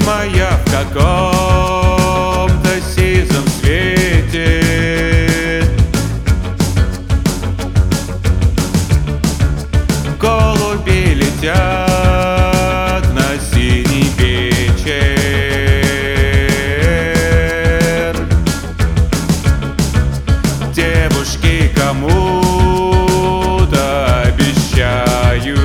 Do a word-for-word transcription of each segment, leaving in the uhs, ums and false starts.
моя в каком-то сизом свете. Голуби летят на синий вечер. Девушки кому-то обещают,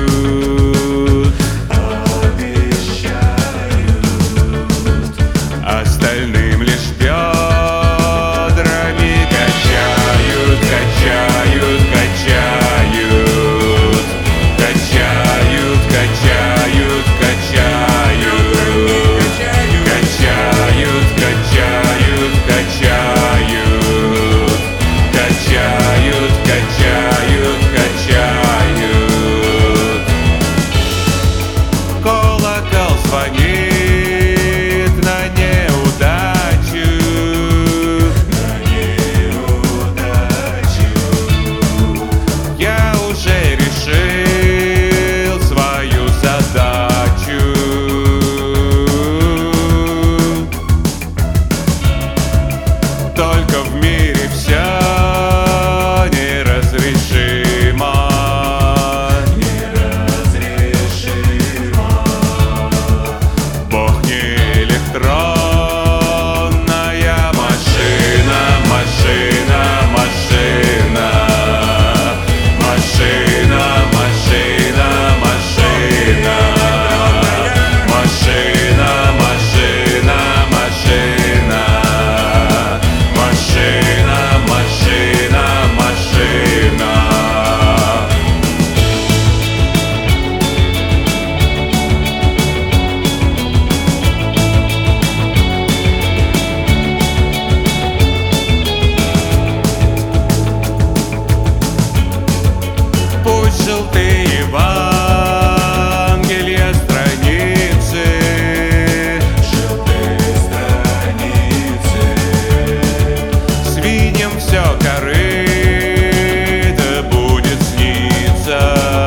остальным лишь бедрами качают, качают, качают, качают, качают, качают, качают, качают, качают, качают, качают, качают. Колокол звонит на неудачу, на неудачу. Я уже решил свою задачу. Только в мире все неразрешимо, неразрешимо. Бог не электронная машина, машина, машина, машина, машина, машина, машина, машина, машина, машина, машина, машина. Пусть желтые Евангелия страницы, желтые страницы, свиньям все корыто будет сниться.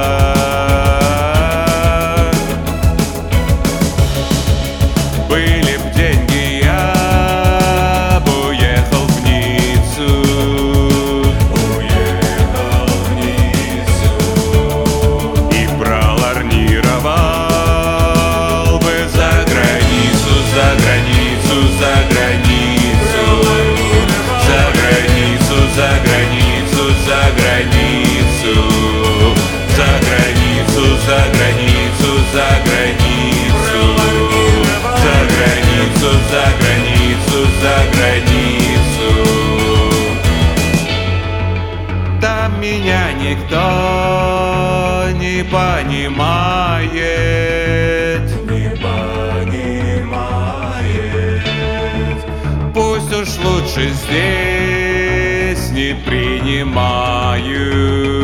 Были б деньги, я б уехал в Ниццу, уехал в Ниццу и проларнировал бы за границу, за границу, за границу, за границу, за границу, за границу, за границу, за границу, за границу, за границу, за границу, за границу. Там меня никто не понимает, не понимает. Пусть уж лучше здесь не принимают.